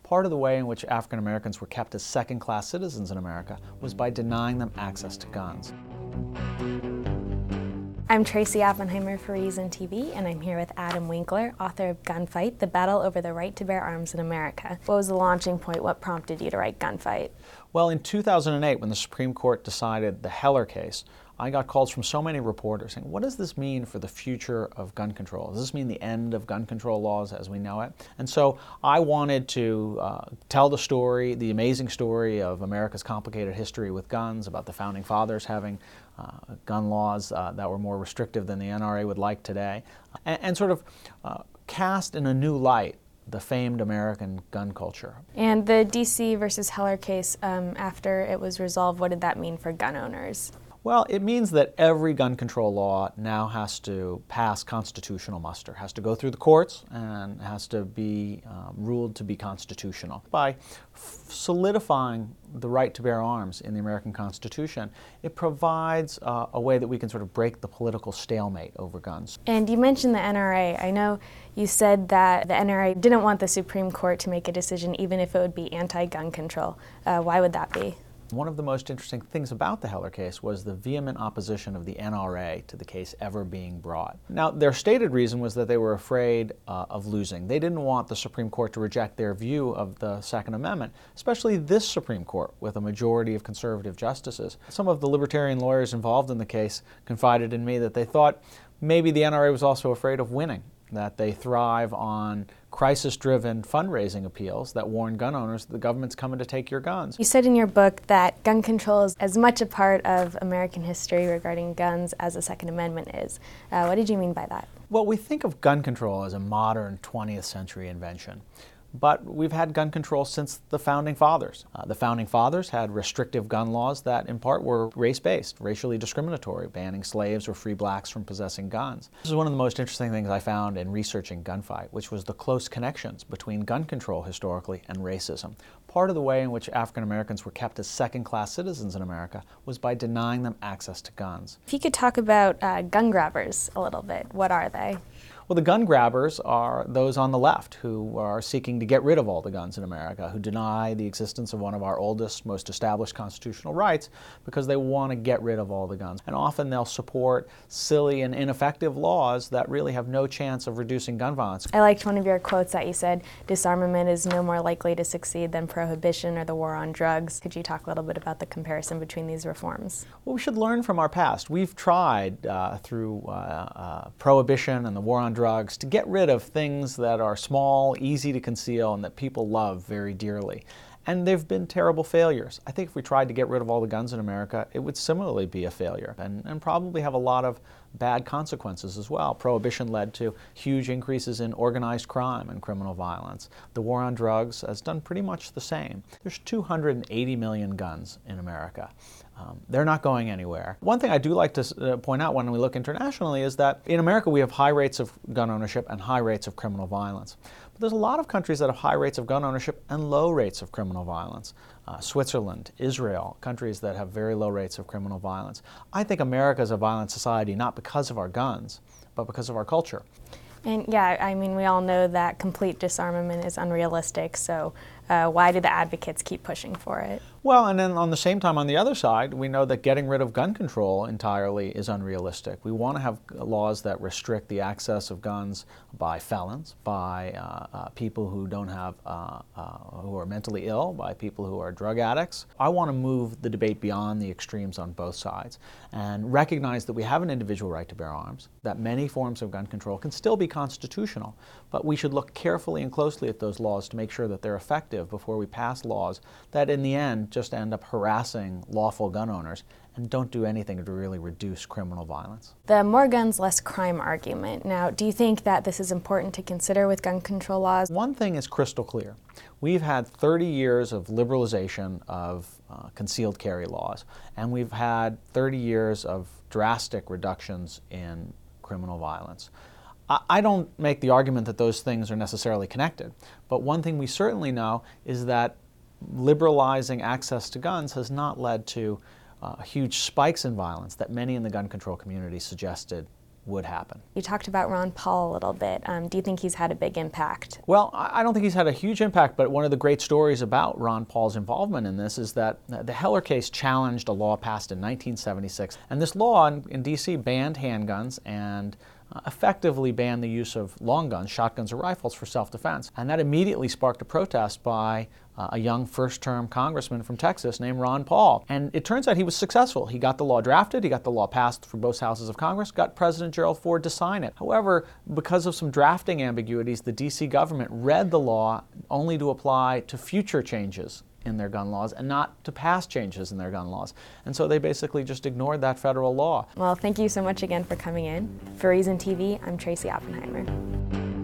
Part of the way in which African Americans were kept as second-class citizens in America was by denying them access to guns. I'm Tracy Oppenheimer for Reason TV, and I'm here with Adam Winkler, author of Gunfight: The Battle Over the Right to Bear Arms in America. What was the launching point? What prompted you to write Gunfight? Well, in 2008, when the Supreme Court decided the Heller case, I got calls from so many reporters saying, what does this mean for the future of gun control? Does this mean the end of gun control laws as we know it? And so I wanted to tell the story, the amazing story of America's complicated history with guns, about the Founding Fathers having gun laws that were more restrictive than the NRA would like today, and sort of cast in a new light the famed American gun culture. And the D.C. versus Heller case, after it was resolved, what did that mean for gun owners? Well, it means that every gun control law now has to pass constitutional muster, has to go through the courts, and has to be ruled to be constitutional. By solidifying the right to bear arms in the American Constitution, it provides a way that we can sort of break the political stalemate over guns. And you mentioned the NRA. I know you said that the NRA didn't want the Supreme Court to make a decision even if it would be anti-gun control. Why would that be? One of the most interesting things about the Heller case was the vehement opposition of the NRA to the case ever being brought. Now, their stated reason was that they were afraid of losing. They didn't want the Supreme Court to reject their view of the Second Amendment, especially this Supreme Court with a majority of conservative justices. Some of the libertarian lawyers involved in the case confided in me that they thought maybe the NRA was also afraid of winning, that they thrive on crisis-driven fundraising appeals that warn gun owners that the government's coming to take your guns. You said in your book that gun control is as much a part of American history regarding guns as the Second Amendment is. What did you mean by that? Well, we think of gun control as a modern 20th century invention. But we've had gun control since the Founding Fathers. The Founding Fathers had restrictive gun laws that in part were race-based, racially discriminatory, banning slaves or free blacks from possessing guns. This is one of the most interesting things I found in researching Gunfight, which was the close connections between gun control historically and racism. Part of the way in which African Americans were kept as second-class citizens in America was by denying them access to guns. If you could talk about gun grabbers a little bit, what are they? Well, the gun grabbers are those on the left who are seeking to get rid of all the guns in America, who deny the existence of one of our oldest, most established constitutional rights because they want to get rid of all the guns. And often they'll support silly and ineffective laws that really have no chance of reducing gun violence. I liked one of your quotes that you said, disarmament is no more likely to succeed than prohibition or the war on drugs. Could you talk a little bit about the comparison between these reforms? Well, we should learn from our past. We've tried through prohibition and the war on drugs to get rid of things that are small, easy to conceal, and that people love very dearly. And they've been terrible failures. I think if we tried to get rid of all the guns in America, it would similarly be a failure and probably have a lot of bad consequences as well. Prohibition led to huge increases in organized crime and criminal violence. The war on drugs has done pretty much the same. There's 280 million guns in America. They're not going anywhere. One thing I do like to point out when we look internationally is that in America we have high rates of gun ownership and high rates of criminal violence. But there's a lot of countries that have high rates of gun ownership and low rates of criminal violence. Switzerland, Israel, countries that have very low rates of criminal violence. I think America is a violent society not because of our guns, but because of our culture. And yeah, I mean, we all know that complete disarmament is unrealistic, so why do the advocates keep pushing for it? Well, and then on the same time, on the other side, we know that getting rid of gun control entirely is unrealistic. We want to have laws that restrict the access of guns by felons, by people who don't have, who are mentally ill, by people who are drug addicts. I want to move the debate beyond the extremes on both sides and recognize that we have an individual right to bear arms, that many forms of gun control can still be constitutional, but we should look carefully and closely at those laws to make sure that they're effective before we pass laws that in the end just end up harassing lawful gun owners and don't do anything to really reduce criminal violence. The more guns, less crime argument. Now, do you think that this is important to consider with gun control laws? One thing is crystal clear. We've had 30 years of liberalization of concealed carry laws, and we've had 30 years of drastic reductions in criminal violence. I don't make the argument that those things are necessarily connected, but one thing we certainly know is that liberalizing access to guns has not led to huge spikes in violence that many in the gun control community suggested would happen. You talked about Ron Paul a little bit. Do you think he's had a big impact? Well, I don't think he's had a huge impact, but one of the great stories about Ron Paul's involvement in this is that the Heller case challenged a law passed in 1976, and this law in D.C. banned handguns and effectively banned the use of long guns, shotguns or rifles, for self-defense. And that immediately sparked a protest by a young first-term congressman from Texas named Ron Paul. And it turns out he was successful. He got the law drafted, he got the law passed through both houses of Congress, got President Gerald Ford to sign it. However, because of some drafting ambiguities, the D.C. government read the law only to apply to future changes in their gun laws and not to past changes in their gun laws. And so they basically just ignored that federal law. Well, thank you so much again for coming in. For Reason TV, I'm Tracy Oppenheimer.